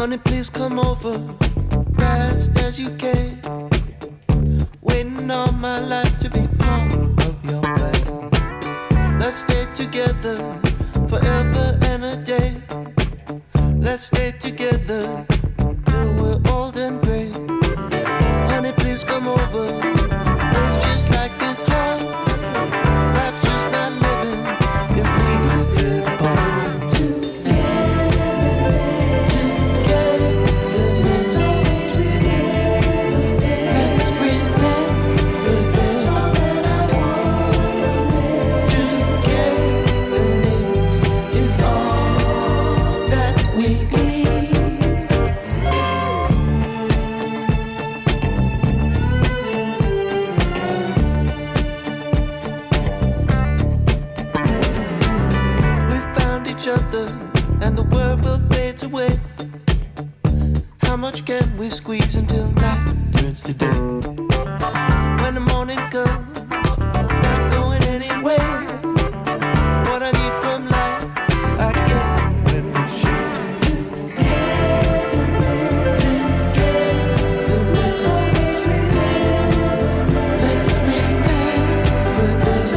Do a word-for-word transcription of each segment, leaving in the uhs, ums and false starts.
Honey, please come over, fast as you can. Waiting all my life to be part of your plan. Let's stay together forever and a day. Let's stay together till we're old and gray. Honey, please come over. It's just like this heart. Life's just not living if we live it apart. And the world will fade away. How much can we squeeze until night turns to day? When the morning comes, not going anywhere. What I need from life, I get when we share together. Together, let's always remember. Let's remember this.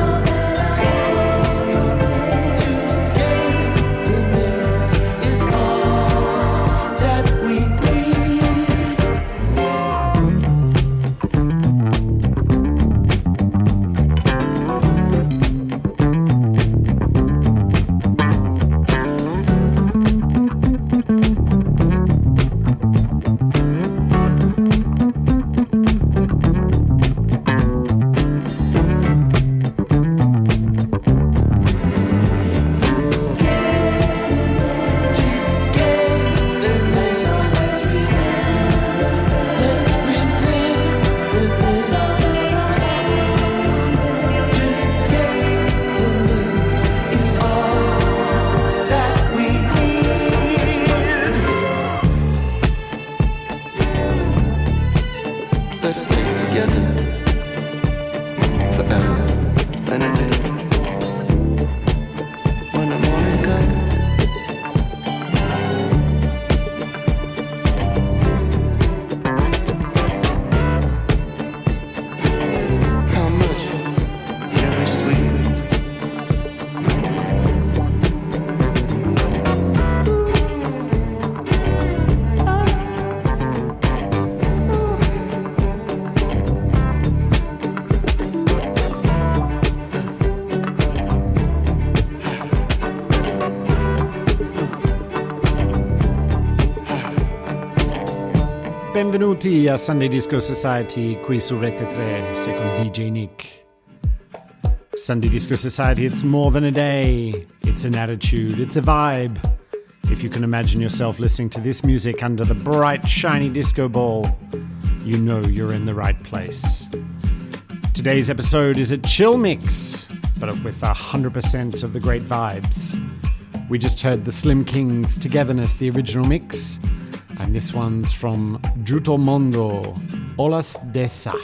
Benvenuti a Sunday Disco Society qui su Rete tre, sei con D J Nick. Sunday Disco Society, it's more than a day, it's an attitude, it's a vibe. If you can imagine yourself listening to this music under the bright, shiny disco ball, you know you're in the right place. Today's episode is a chill mix, but with one hundred percent of the great vibes. We just heard the Slim Kings Togetherness, the original mix, and this one's from Giuto Mondo, Olas Dessa.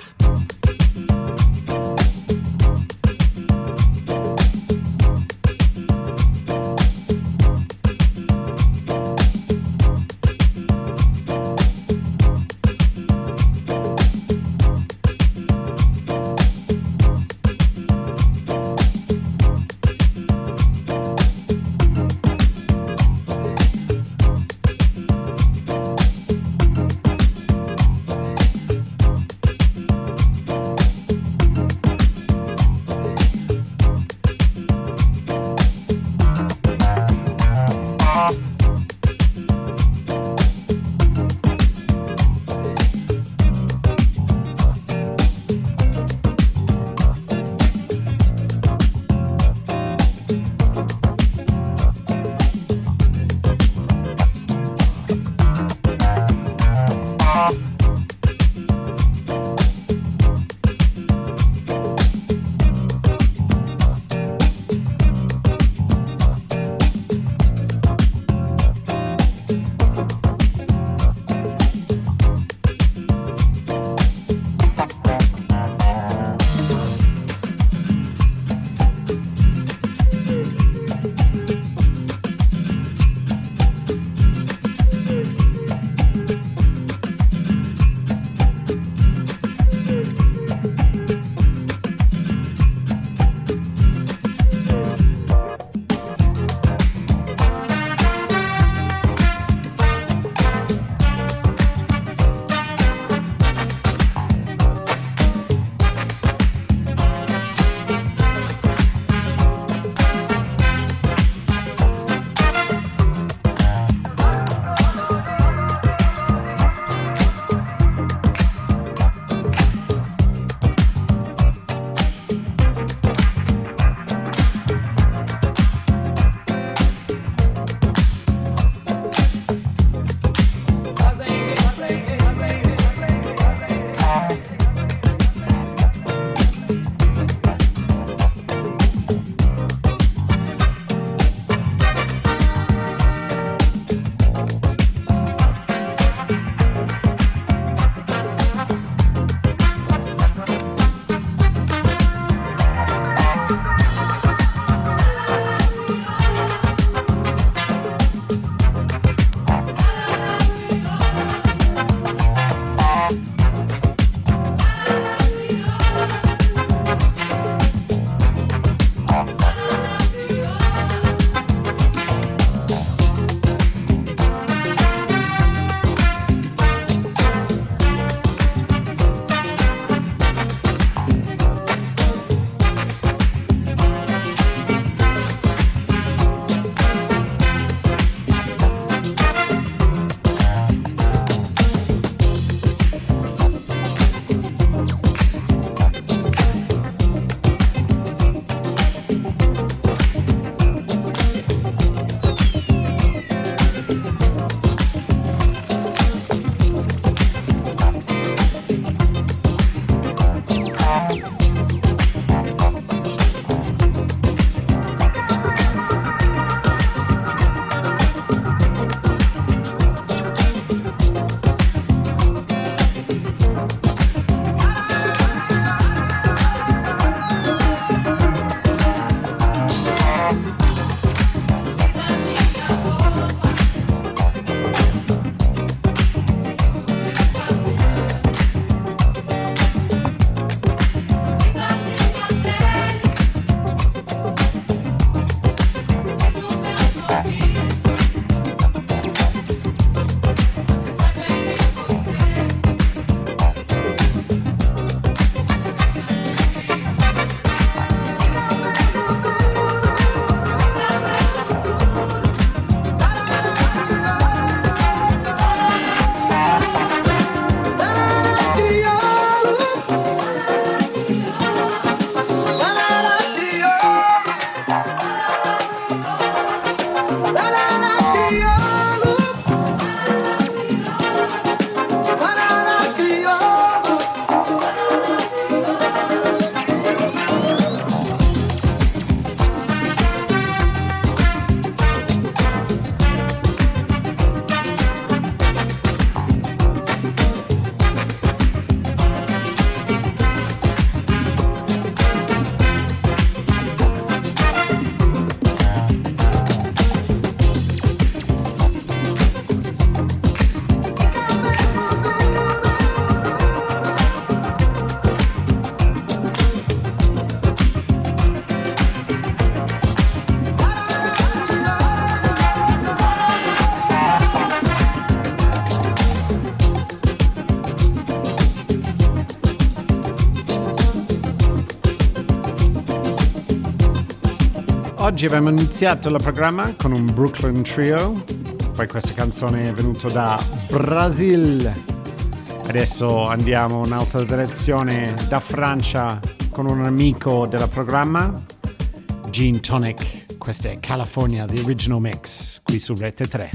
Oggi abbiamo iniziato il programma con un Brooklyn Trio, poi questa canzone è venuta da Brasil. Adesso andiamo in un'altra direzione, da Francia, con un amico del programma, Gene Tonic. Questa è California, the original mix, qui su Rete tre.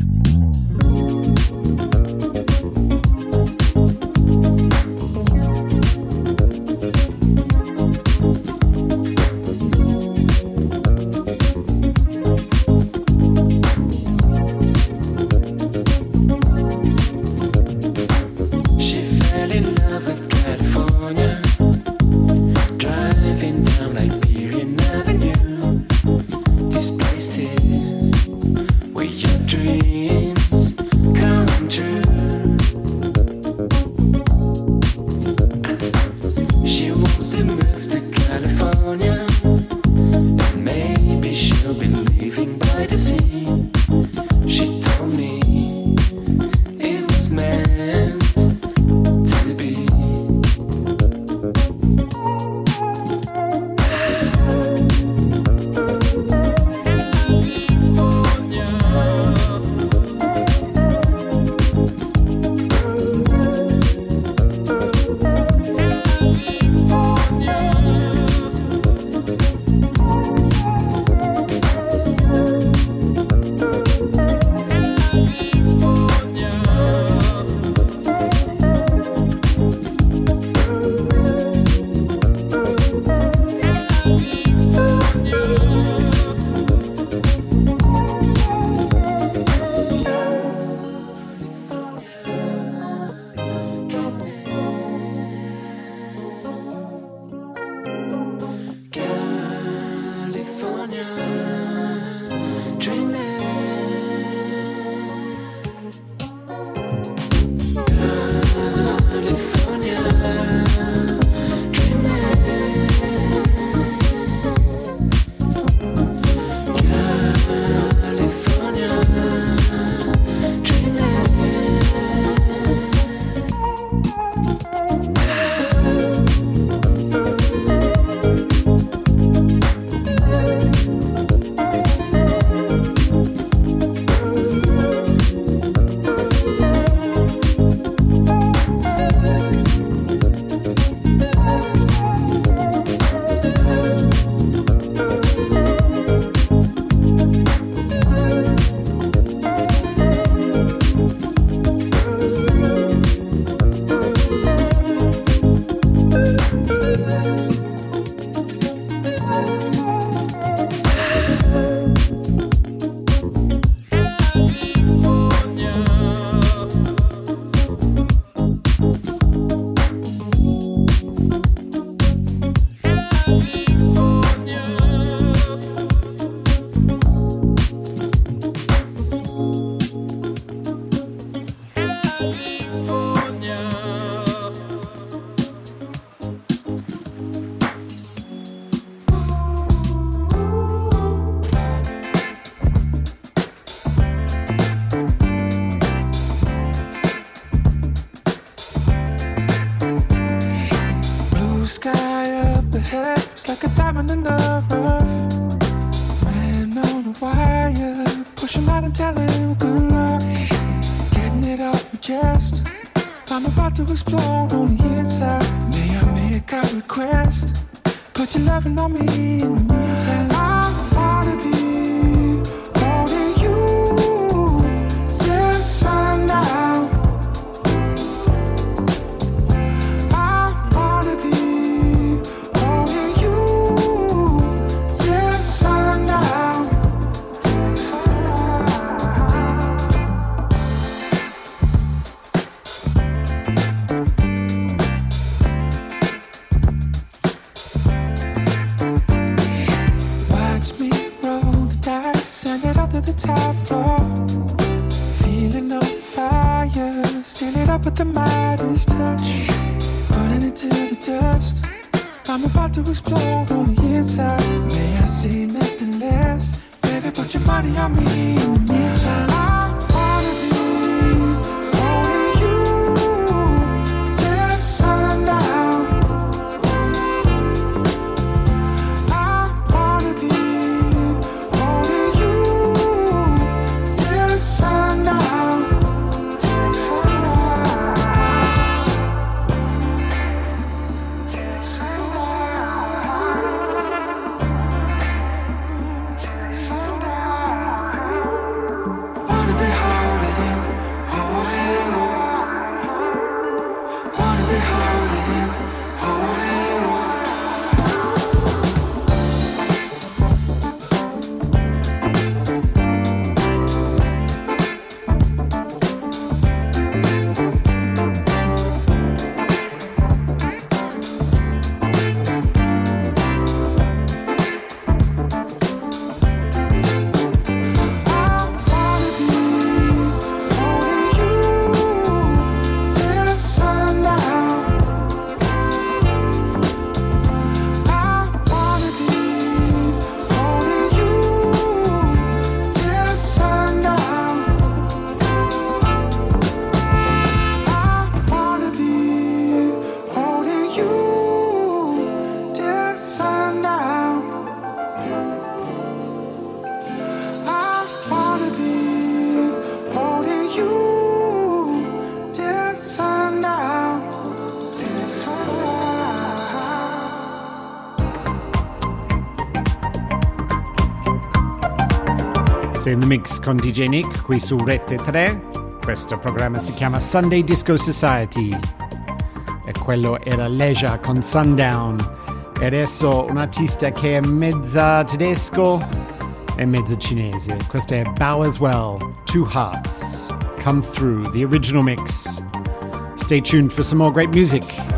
Sei in the mix con D J Nick qui su Rete tre. Questo programma si chiama Sunday Disco Society e quello era Leisure con Sundown. E adesso un artista che è mezza tedesco e mezza cinese. Questo è Bow as Well, Two Hearts, Come Through, the original mix. Stay tuned for some more great music.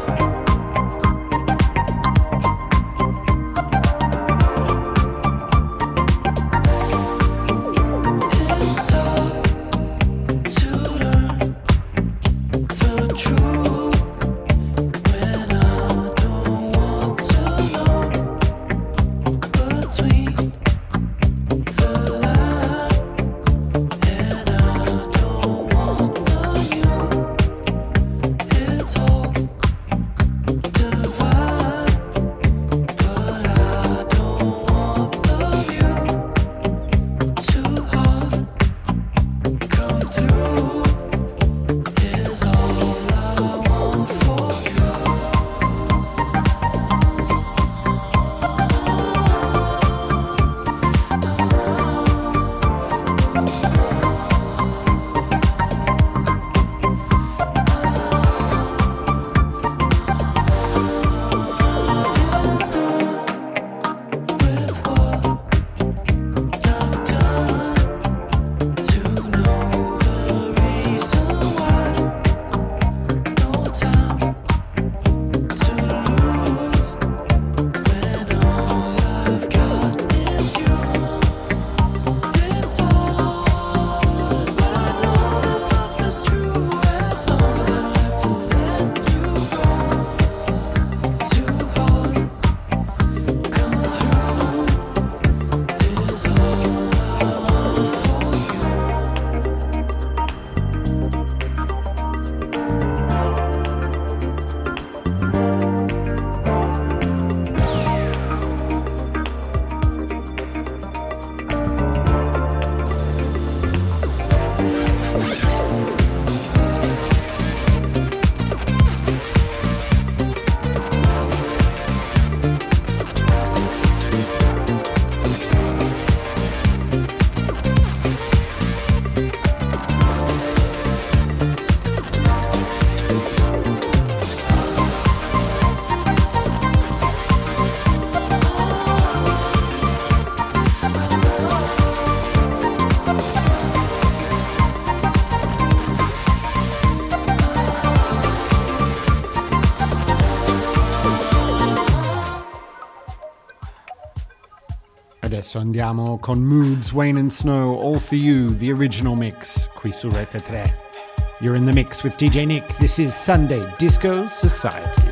Adesso andiamo con Moods, Wayne and Snow, All For You, the original mix, qui su Rete tre. You're in the mix with D J Nick. This is Sunday Disco Society.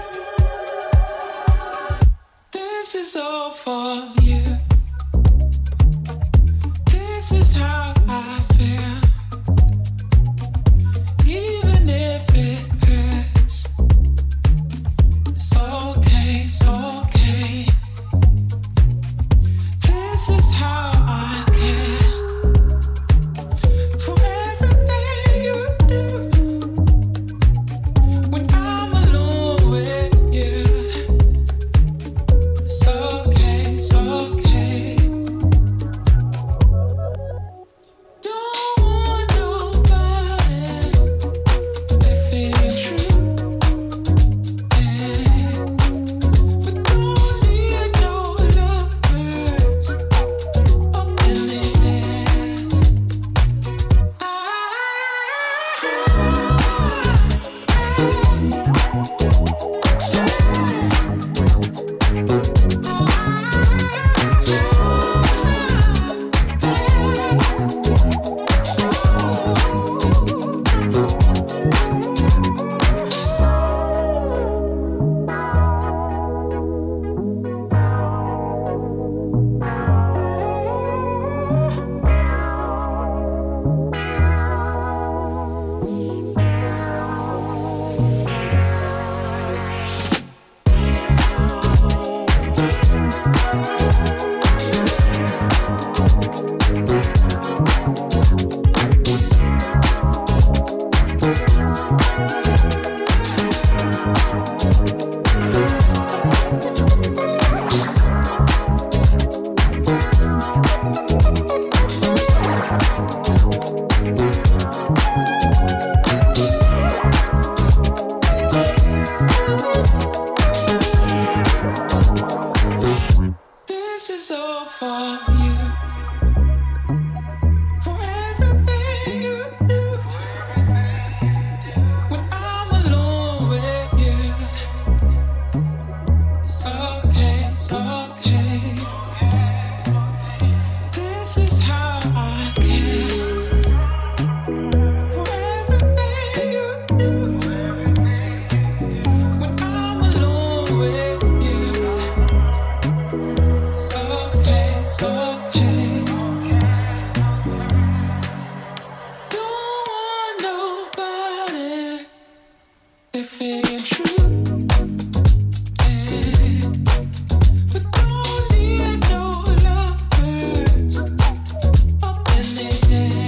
This is all for you. This is how I feel. Even if it hurts, it's okay, it's okay. This is how I care for everything you do. When I'm alone with you, it's okay, it's okay. Don't want nobody if it's true, yeah. But don't need no lovers of anything. they feel true. Yeah. But don't need no lovers up in the air.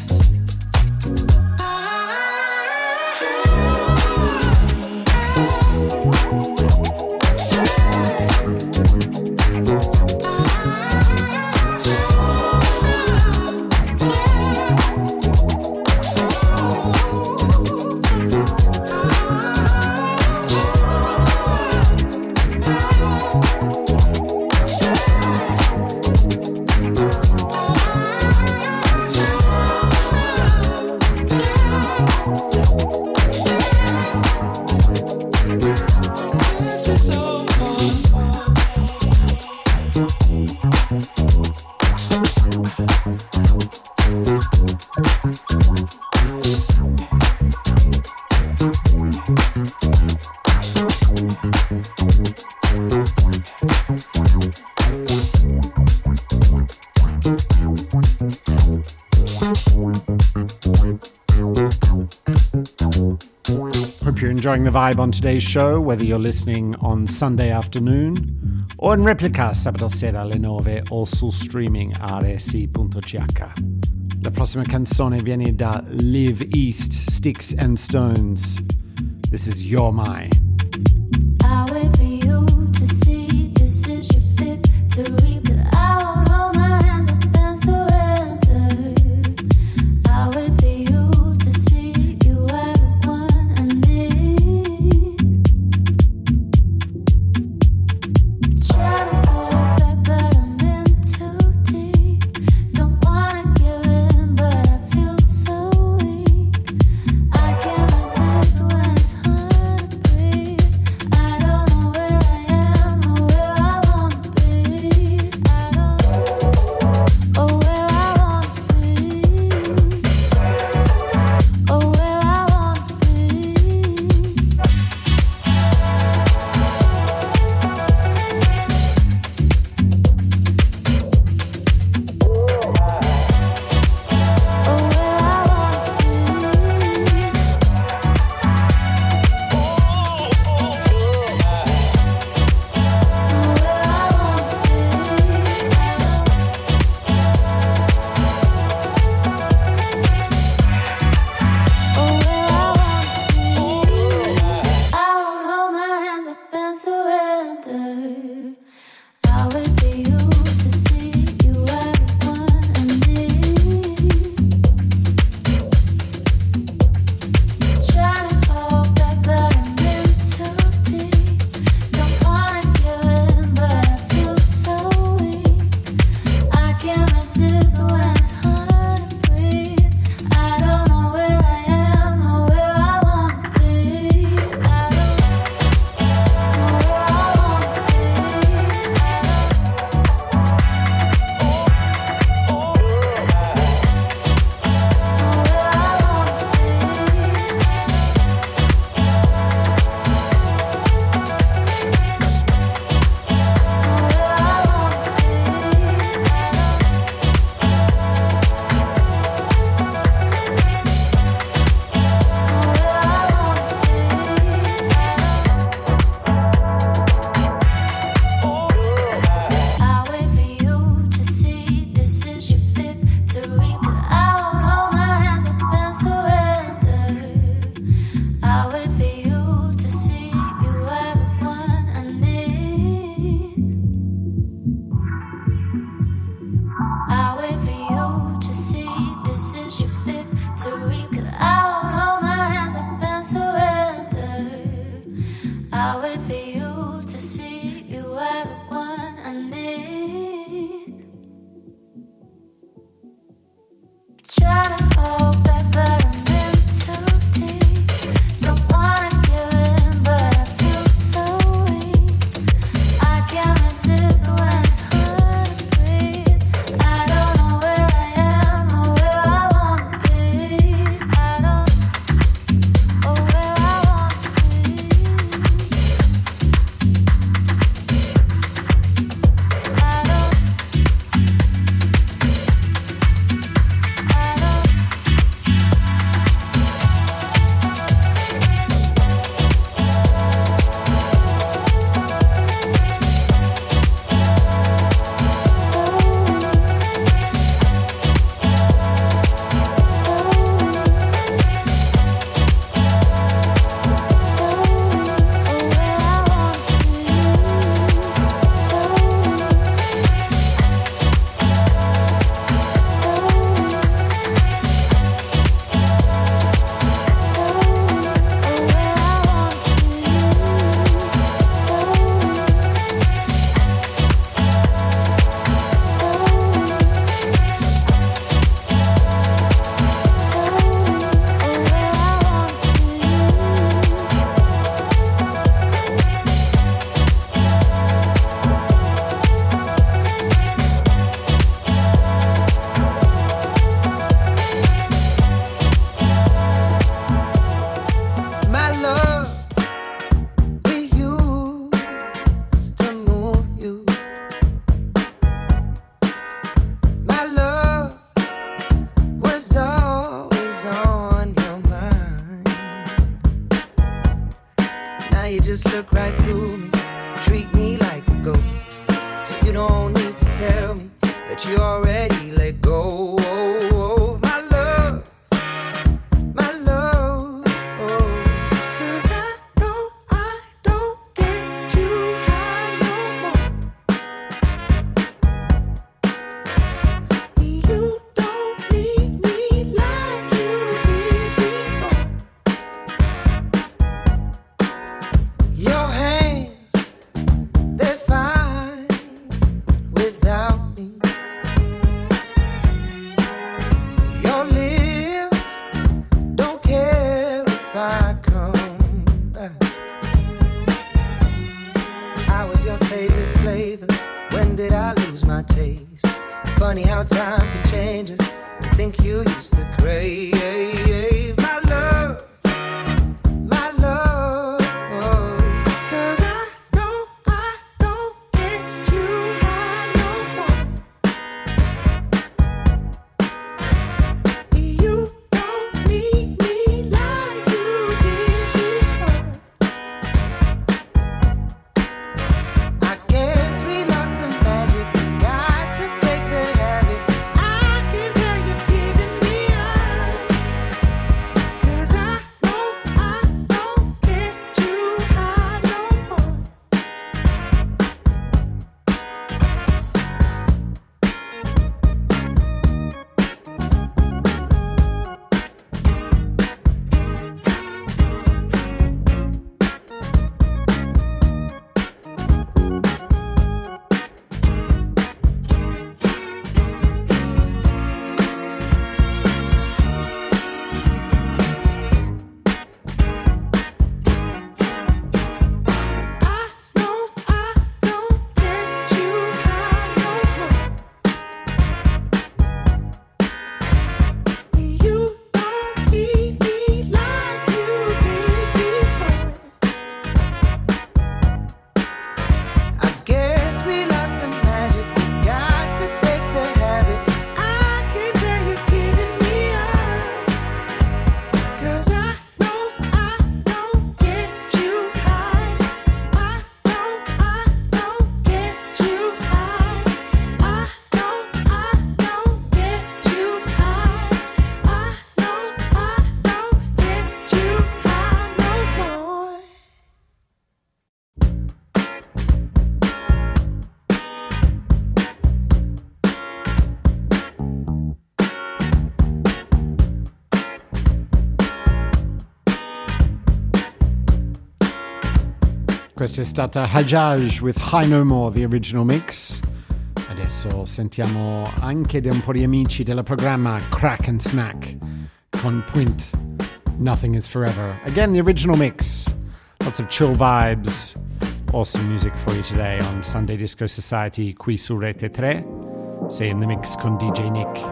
This is so fun. Hope you're enjoying the vibe on today's show, whether you're listening on Sunday afternoon o in replica sabato sera alle nove o sul streaming r s i punto c h. La prossima canzone viene da Live East, Sticks and Stones. This is You're My. I wait for you to see this is your victory, 'cause I won't hold my hands up and surrender. I wait for you to see you are the one I need. Try to hold back, but I'm in too deep. Don't wanna give in, but I feel so weak. I can't resist when it's hard to breathe. just look right through me, treat me like a ghost. So you don't need to tell me that you already let go of my love, my love. Cause I know I don't get you high no more. You don't need me like you did before. Your hands, they're fine without me. Your lips don't care if I come back. I was your favorite flavor. When did I lose my taste? Funny how time can change us. To think you used to crave my love, my love. Cause I know I don't get you high no more. You don't need me like you did before. I guess we lost the magic. We got to break the habit. I can tell you've given me up. Cause I know I don't get you high no more. I know I don't get you high no more. You don't need me like you did before. I guess we lost the magic. We got to break the habit. I can tell you've given me up. Cause I know I don't get you high. I know I don't get you high. I know I don't get you high. I know I don't get you high no more. Questa è stata Hajaj with High No More, the original mix. Adesso sentiamo anche da un po' di amici del programma Crack and Snack con Point, Nothing Is Forever. Again, the original mix. Lots of chill vibes. Awesome music for you today on Sunday Disco Society qui su Rete tre. Sei in the mix con D J Nick.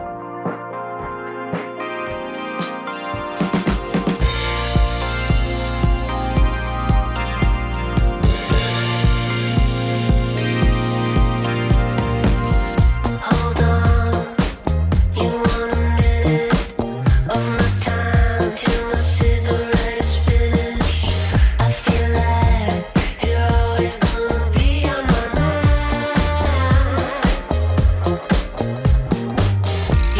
Hold on, you want a minute of my time till my cigarette is finished. I feel like you're always gonna be on my mind.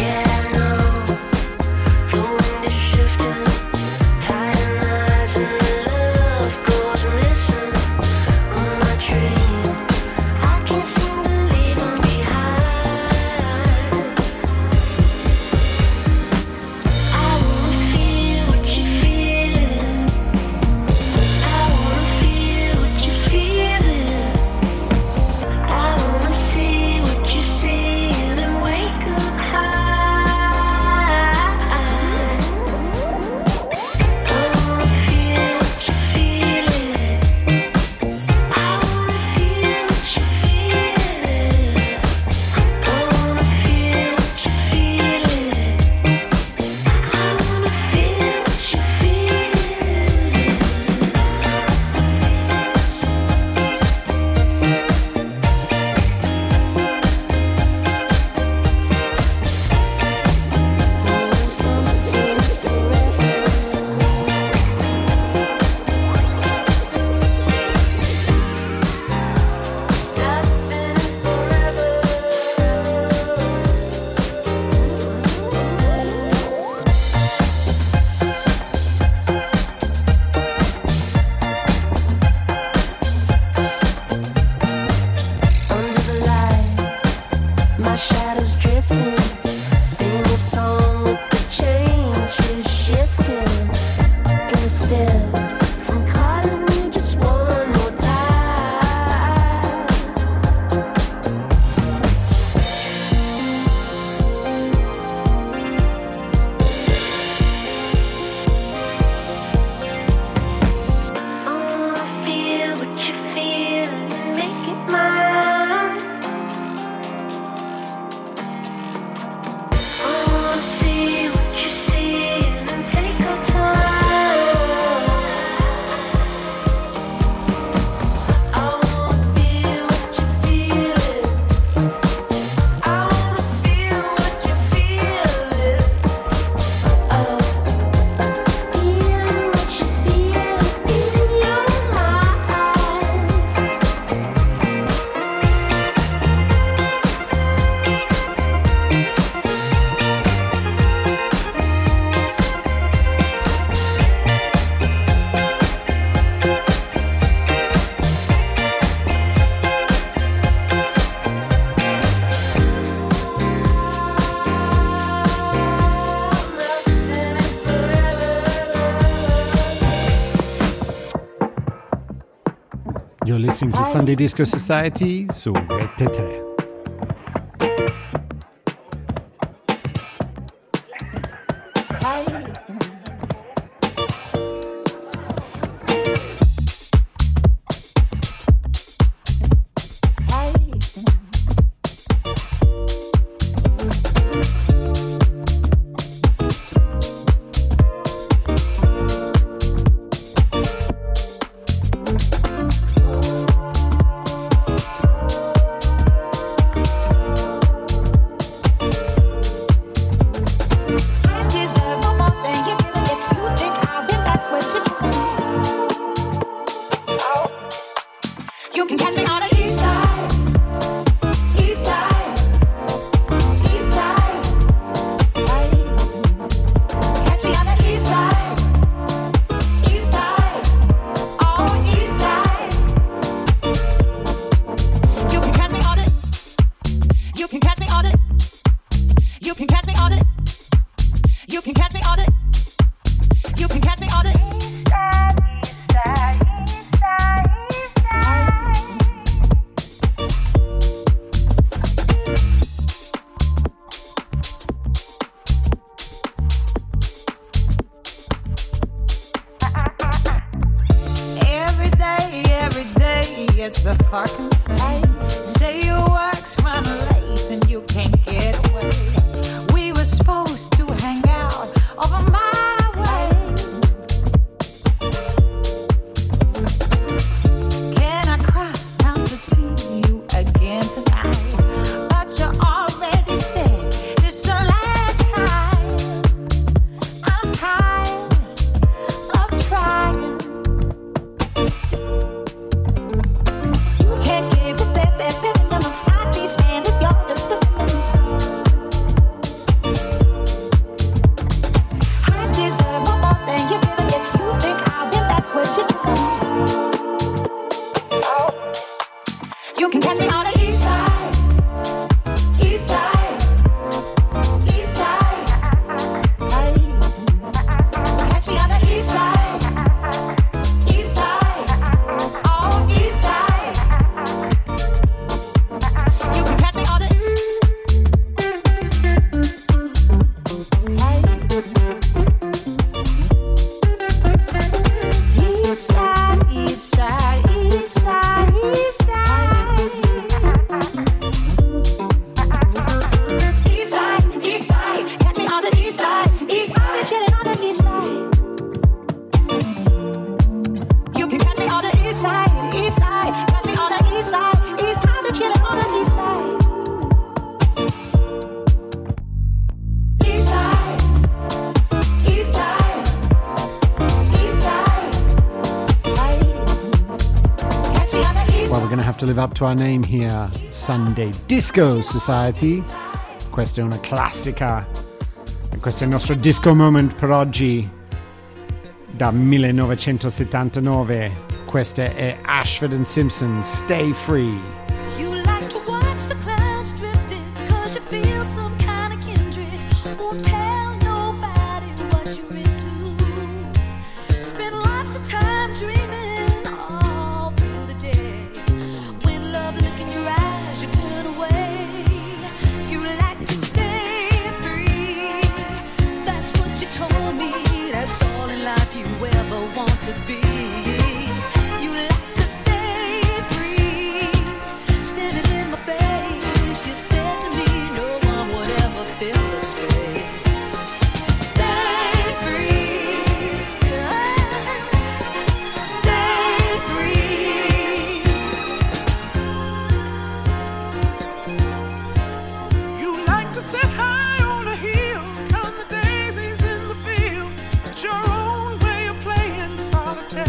You're listening to Sunday Disco Society su Rete tre. Live up to our name here, Sunday Disco Society. Questa è una classica e questo è il nostro disco moment per oggi da millenovecentosettantanove. Questa è Ashford and Simpson, Stay Free. You like to watch the clouds drifting, cause you feel some kind of kindred. Won't tell nobody what you're into. Spend lots of time dreaming all through the day. When love look in your eyes, you turn away. You like to stay free. That's what you told me. That's all in life you ever want to be. Your own way of playing solitaire.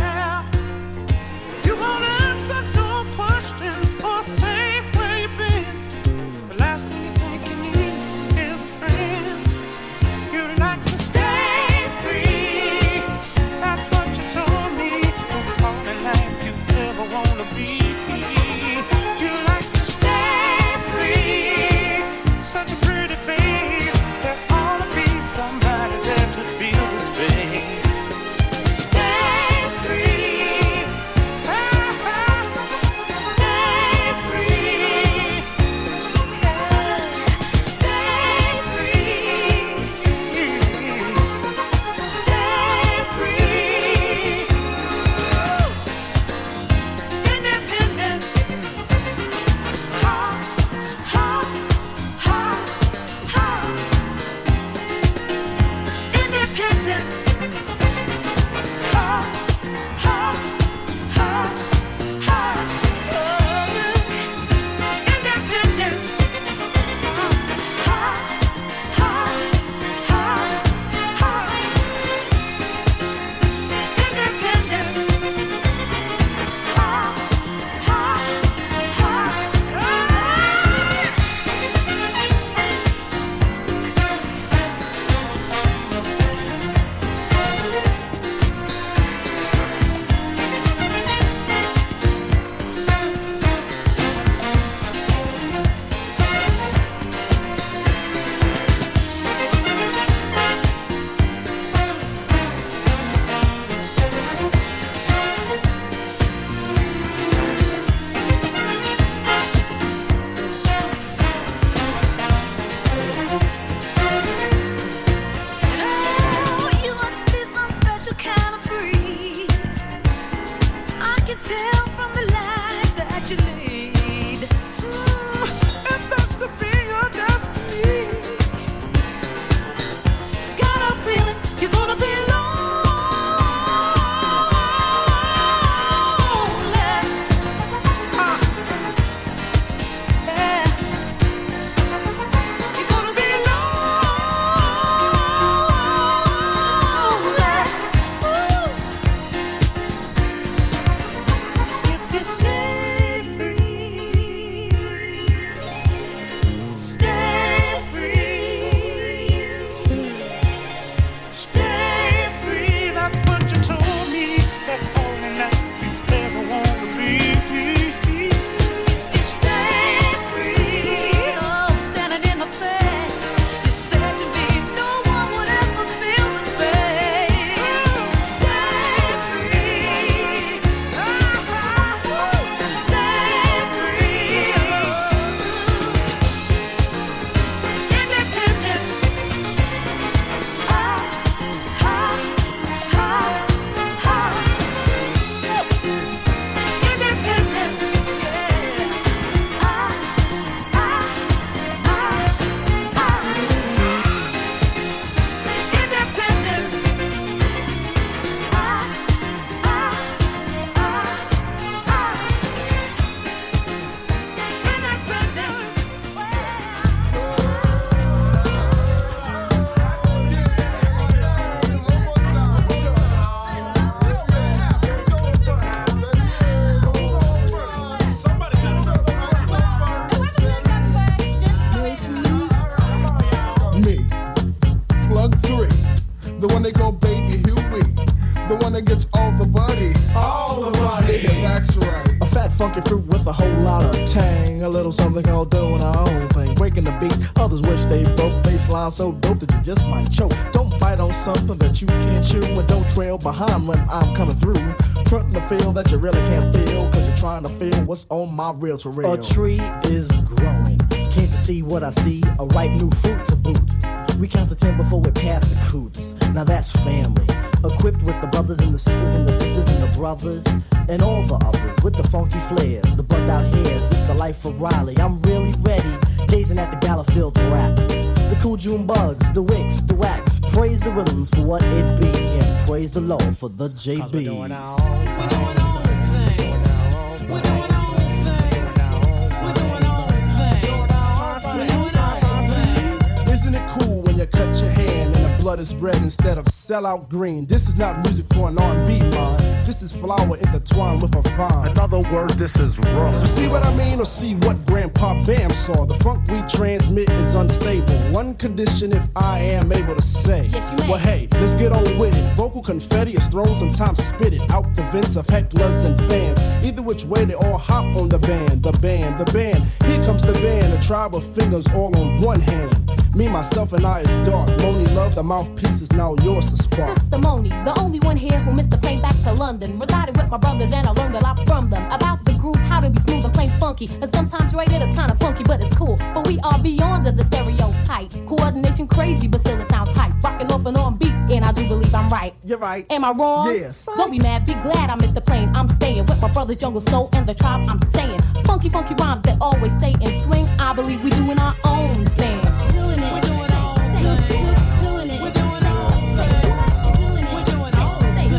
the one that gets all the buddy. All the buddy. Yeah, that's right. A fat funky fruit with a whole lot of tang. A little something called doing our own thing. Breaking the beat, others wish they broke. Baseline so dope that you just might choke. Don't bite on something that you can't chew. And don't trail behind when I'm coming through. Frontin' the feel that you really can't feel. Cause you're trying to feel what's on my reel to reel. A tree is growing. Can't you see what I see? A ripe new fruit to boot. We count to ten before we pass the coots. Now that's family. Equipped with the brothers and the sisters and the sisters and the brothers. And all the others with the funky flares, the bugged out hairs. It's the life of Riley. I'm really ready. Gazing at the Gallowfield rap. The cool June bugs, the wicks, the wax. Praise the rhythms for what it be. And praise the Lord for the J Bs. We're doing our own thing. We're doing our own thing. We're doing our own thing. We're doing our own thing. We're doing our own thing. Isn't it cool when you cut your hand and the blood is red instead of sellout green? This is not music for an R and B mind. This is flower intertwined with a vine. In other words, this is wrong. You see what I mean, or see what Grandpa Bam saw? The funk we transmit is unstable. One condition if I am able to say. Yes, you may. Well, hey, let's get on with it. Vocal confetti is thrown, sometimes spit it out the vents of hecklers and fans. Either which way, they all hop on the band. The band, the band. Here comes the band. A tribe of fingers all on one hand. Me, myself, and I is dark. Moni love, the mouthpiece is now yours to spark. Sister Moni, the only one here who missed the plane back to London. Resided with my brothers and I learned a lot from them. About the groove, how to be smooth and plain funky. And sometimes right it is kinda funky, but it's cool. But we are beyond the stereotype. Coordination crazy, but still it sounds hype. Rocking off and on beat, and I do believe I'm right. You're right. Am I wrong? Yes. Don't be mad, be glad I missed the plane. I'm staying with my brothers Jungle Soul and the tribe I'm staying. Funky, funky rhymes that always stay in swing. I believe we doing our own thing. Doing it. We're doing our own thing. Doing it. We're doing our own thing. We're doing our own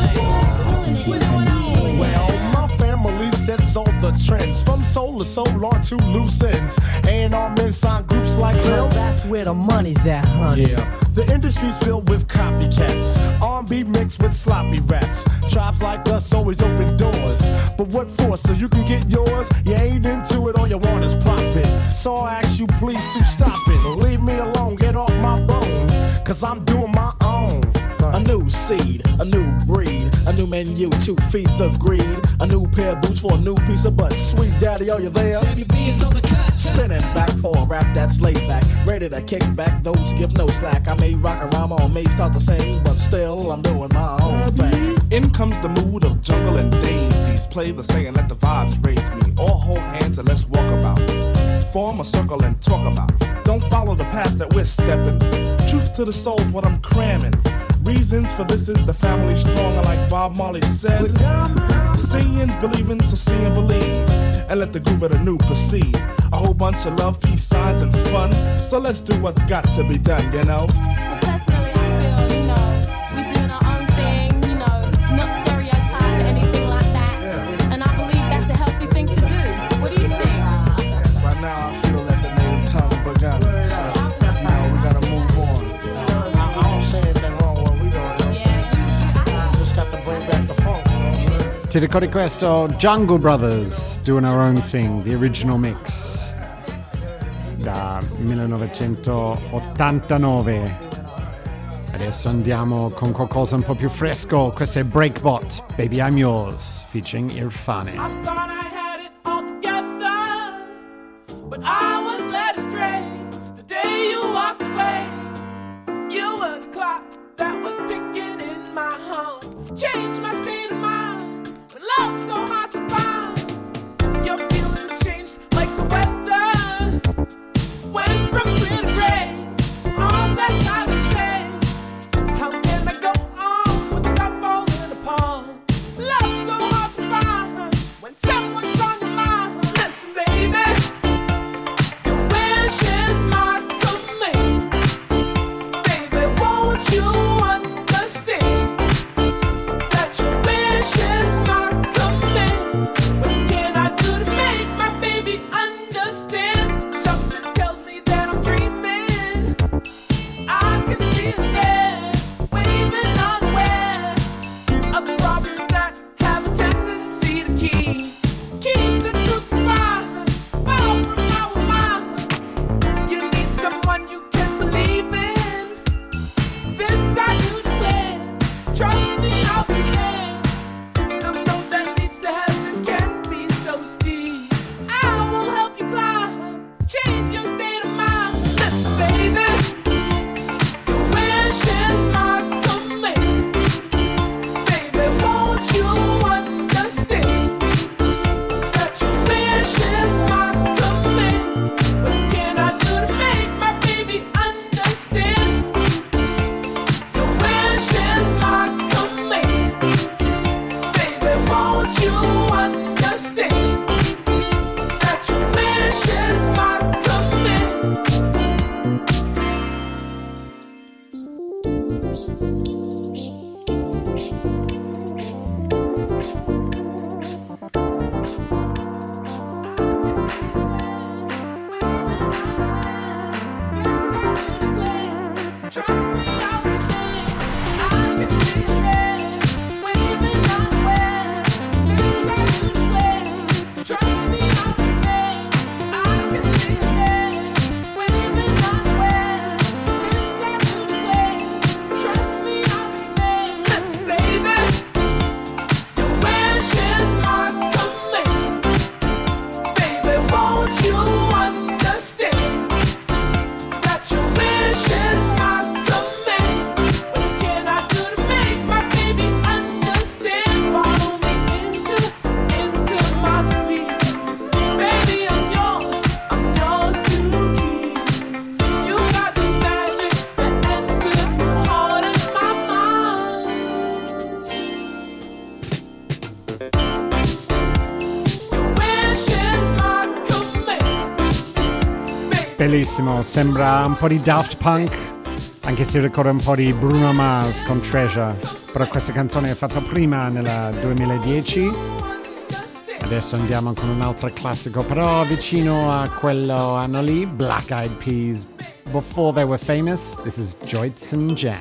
thing. We're doing our own. Well, my family sets all the trends. From soul to soul on to loose ends. And our men sign groups like Cause hell. that's where the money's at, honey. Yeah, the industry's filled with copycats. R and B mixed with sloppy raps. Tribes like us always open doors. But what for? So you can get yours? You ain't into it, all you want is profit. So I ask you please to stop it. Leave me alone, get off my bone. Cause I'm doing my own. A new seed, a new breed, a new menu to feed the greed. A new pair of boots for a new piece of butt. Sweet daddy, are you there? Spinning back for a rap that's laid back. Ready to kick back, those give no slack. I may rock a rhyme or may start to sing, but still I'm doing my own thing. In comes the mood of jungle and daisies. Play the saying, let the vibes raise me. All hold hands and let's walk about. Form a circle and talk about. Don't follow the path that we're stepping. Truth to the soul's what I'm cramming. Reasons for this is the family strong, like Bob Marley said. Seeing's believing, so see and believe. And let the groove of the new proceed. A whole bunch of love, peace signs, and fun. So let's do what's got to be done, you know? Well, personally, I feel, you know, we doing our own thing, you know, not stereotype or anything like that. Yeah. And I believe that's a healthy thing to do. What do you think? Right now, I feel that the native tongue begun. So, you know, we gotta move on. I, I don't see anything wrong with what we doing. Yeah, you Just got to bring back the funk. Ti ricordi questo? Jungle Brothers, Doing Our Own Thing, the original mix da millenovecentottantanove. Adesso andiamo con qualcosa un po' più fresco. Questo è Breakbot, Baby I'm Yours, featuring Irfane. I thought I had it all together, but I was led astray the day you walked away. You were the clock that was ticking in my home. Changed my state of mind when love's so hard to find. Your feelings changed like the weather. Went from clear to gray on that time of day. How can I go on with the cup falling apart? Love's so hard to find when someone's on your mind. Listen, baby, your wish is my domain. Baby, won't you understand that your Bellissimo, sembra un po' di Daft Punk, anche se ricorda un po' di Bruno Mars con Treasure, però questa canzone è fatta prima, nel duemiladieci. Adesso andiamo con un altro classico, però vicino a quello anno lì, Black Eyed Peas, Before They Were Famous. This is Joyce and Jan.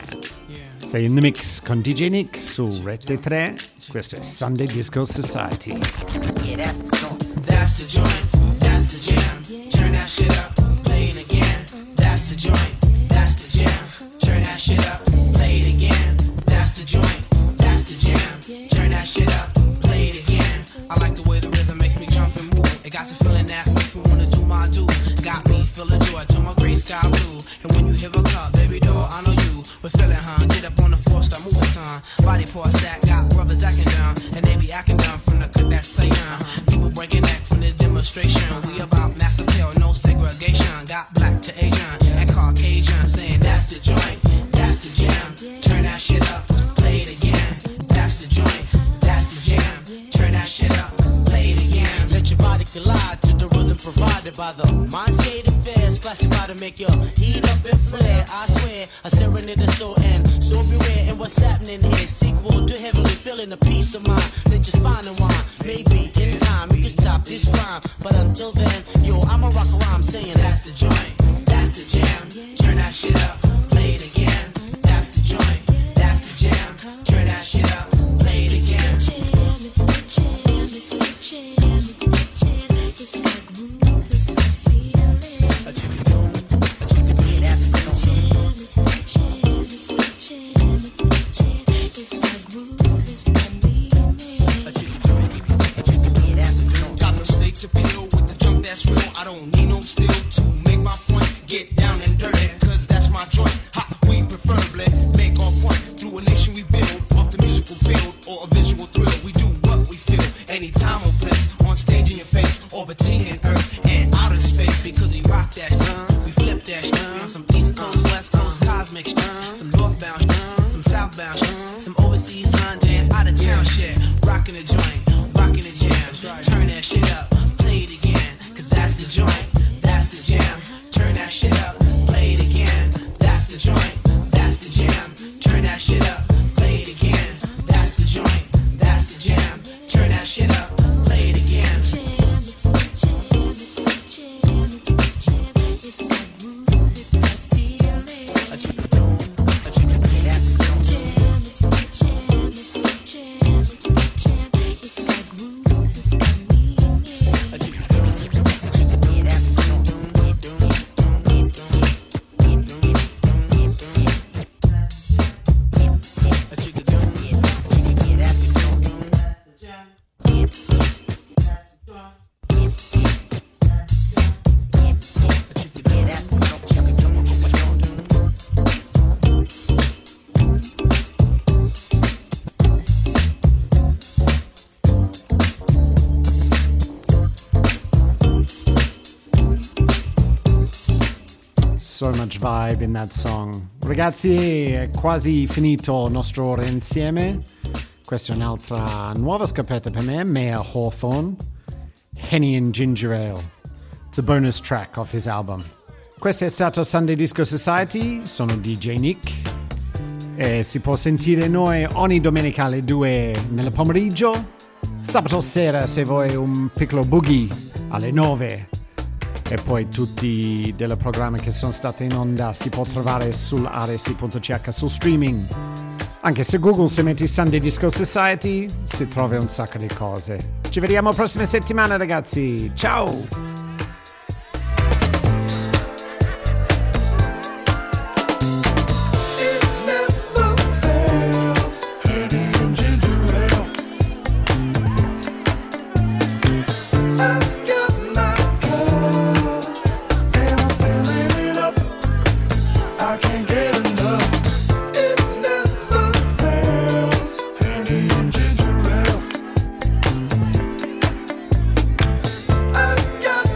Sei in the mix con D J Nick su Rete tre. Questo è Sunday Disco Society. Yeah, that's the joint. That's the joint. That's the jam. Turn that shit up. Play it again. That's the joint. That's the jam. Turn that shit up. Play it again. That's the joint. That's the jam. Turn that shit up. Play it again. I like the way the rhythm makes me jump and move. It got you feeling that makes me wanna do my do. Got me feeling joy to my gray sky blue. And when you hear a cup, baby doll, I know you. We're feeling, huh? Get up on the floor, start moving, son. Body parts that got brothers acting down, and they be acting down from the cut that's playing. People breaking neck from this demonstration. We about mass appeal, no segregation. Got black to Asian and Caucasian, saying that's the joint, that's the jam. Turn that shit up, play it again. That's the joint, that's the jam. Turn that shit up, play it again. Let your body collide to the rhythm provided by the mind state affairs. Classified to make your heat up and flare. I swear, a serenade is so end, so beware. And what's happening here? Sequel to heavenly feeling a peace of mind. Let your spine and wine. Maybe in time you can stop this crime, but until then, yo, I'ma rock a rhyme saying that's the joint, that's the jam. Turn that shit up, play it again. That's the joint, that's the jam. Turn that shit up, play it again. It's the jam, it's the jam, it's the jam, it's the jam. It's the groove, it's the feeling. A chicken boom, a chicken boom, that's the Jam, it's the jam, it's the jam, it's the jam. It's the groove, it's the meaning. a chicken boom, a chicken boom, that's the joint. Got the stakes appeal with the jump that's real. I don't need no steel to make my point. Get down and dirty, cause that's my joint. Ha, we preferably make our point through a nation we build off the musical field or a visual thrill. We do what we feel, anytime or place, on stage in your face, orbiting in earth and outer space. Because we rock that stun, we flip that stun. On some East Coast, West Coast, cosmic stun, some northbound stun, some southbound stun, some overseas London, out of town shit. Rocking the joint, rocking the jam. Turn that shit up, play it again, cause that's the joint, that's the jam. Turn that shit up, play it again. That's the joint, that's the jam. Turn that shit up, play it again. That's the joint, that's the jam. Turn that shit up, play it again. Jam, it's the jam, it's the jam, it's the jam. It's the groove, it's the feeling. A chicken boom, a chicken boom, that's the joint. Jam, it's the jam, it's the jam, it's the jam. It's the groove, it's the meaning. A chicken boom, a chicken boom, that's the joint. Doom, doom, doom, doom, doom, doom, doom, doom. A chicken boom, a chicken boom, that's the joint. That's the jam. That's the joint. A chicken boom, that's the joint. Chicken boom, chicken boom. So much vibe in that song. Ragazzi, è quasi finito il nostro ore insieme. Questa è un'altra nuova scoperta per me, Mayor Hawthorne, Henny and Ginger Ale. It's a bonus track off his album. Questo è stato Sunday Disco Society, sono D J Nick e si può sentire noi ogni domenica alle due nel pomeriggio, sabato sera se vuoi un piccolo boogie alle nove. E poi tutti dei programmi che sono stati in onda si può trovare sull'aresi punto c h sul streaming. Anche su Google se metti Sunday Disco Society si trova un sacco di cose. Ci vediamo la prossima settimana ragazzi, ciao! Got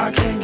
I can't